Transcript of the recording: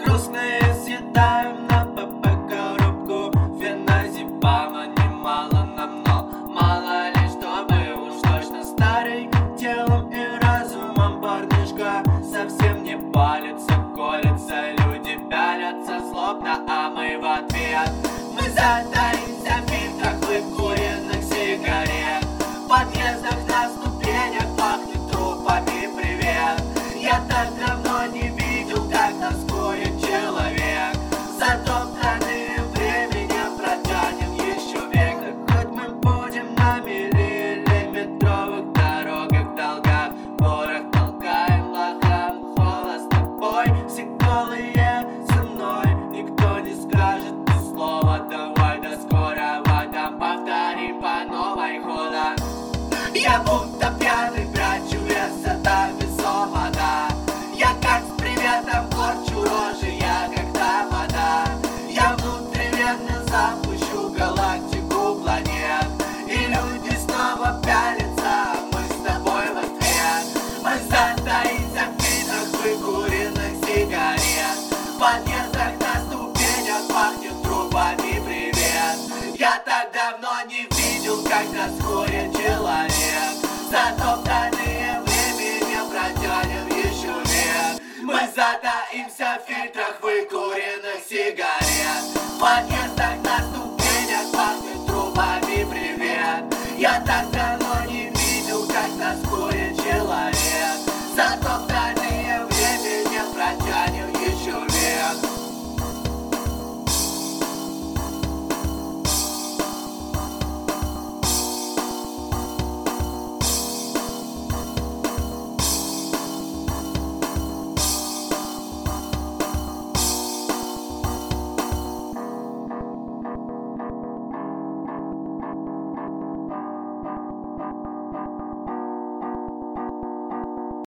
Грустные съедаем на ПП коробку феназепама. Немало нам, но мало ли, чтобы уж точно старый телом и разумом парнишка совсем не палится, колется. Люди пялятся злобно, а мы в ответ мы затаимся в фильтрах выкуренных сигарет. В подъездах на ступенях пахнет трупами, привет. Я так давно не видел, как нас курит человек. Затоптанные временем протянем еще век. Да хоть мы будем на миллиметровых дорогах, долгах, порох толкаем лохам, холост тобой, все голые со мной. Никто не скажет ни слова, давай до скорого, там повторим по новой хода. Я будто пьяный прячу вес, это весомо, да. Я как с приветом корчу рожи, я как тамада. Я внутривенно запущу галактику планет, и люди снова пялятся, а мы с тобой в ответ. Мы затаимся в фильтрах выкуренных сигарет. В подъездах на ступенях пахнет трупами, привет. Я так давно не видел, как нас курит человек. Затоптанные временем протянем еще век. Мы затаимся в фильтрах выкуренных сигарет. В подъездах на ступенях пахнет трупами, привет. Я так давно